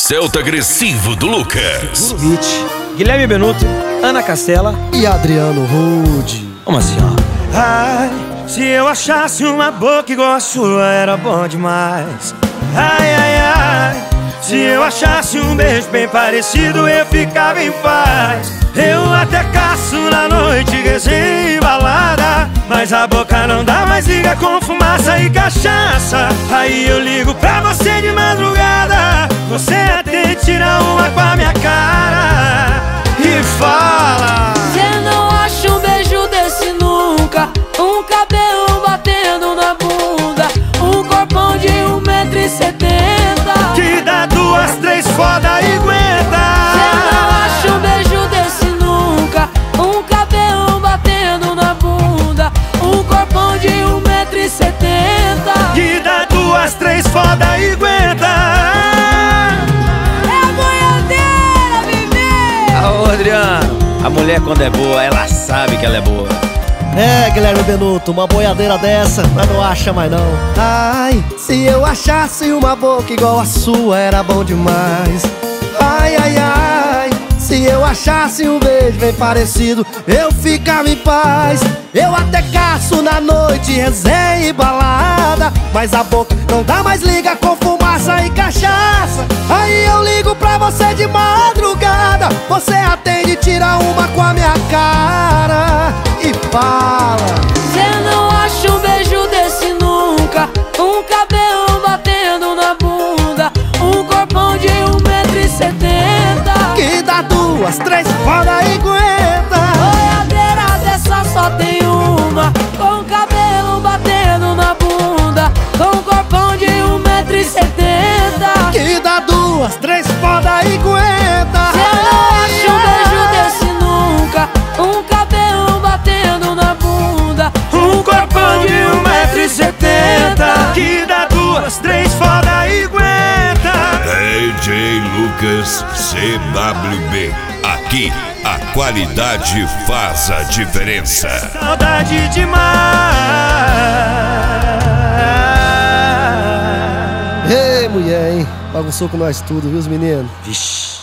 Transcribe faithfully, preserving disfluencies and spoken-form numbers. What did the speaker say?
Celta Agressivo do Lucas. Hit, Guilherme Benuto, Ana Castela e Adriano Rude. Vamos assim, ó. Ai, se eu achasse uma boca igual a sua, era bom demais. Ai, ai, ai, se eu achasse um beijo bem parecido, eu ficava em paz. Eu até caço na noite, resenha e balada, mas a boca não dá mais liga com fumaça e cachaça. Aí eu ligo pra você de madrugada, você até tira uma com a minha cara e fala: cê não acha um beijo desse nunca, um cabelo batendo na bunda, um corpão de um metro e setenta, que dá duas, três foda e aguenta. Cê não acha um beijo desse nunca, um cabelo batendo na bunda, um corpão de um metro e setenta, que dá duas, três foda e aguenta. É a boiadeira, bebê! Ô Adriano, a mulher quando é boa, ela sabe que ela é boa. É, Guilherme Benuto, uma boiadeira dessa, mas não acha mais não. Ai, se eu achasse uma boca igual a sua, era bom demais. Ai, ai, ai, se eu achasse um beijo bem parecido, eu ficava em paz. Eu até caço na noite, resenha e balada, mas a boca não dá mais liga com fumaça e cachaça. Aí eu ligo pra você de madrugada, você atende, tira uma com a minha cara e fala: cê não acha um beijo desse nunca, um cabelo batendo na bunda, um corpão de um metro e setenta, que dá duas, três foda e aguenta. boiadeira dessa só tem uma, com cabelo batendo na bunda, com corpão de um metro e setenta, Que dá duas, três foda e aguenta. cê não acha um beijo desse nunca, um cabelo batendo na bunda, Um corpão de um metro e setenta, que dá duas, três foda e aguenta. D J Lucas C W B. Aqui a qualidade faz a diferença. Saudade demais. Ei, mulher, hein? Bagunçou com nós tudo, viu, os meninos? Vixe.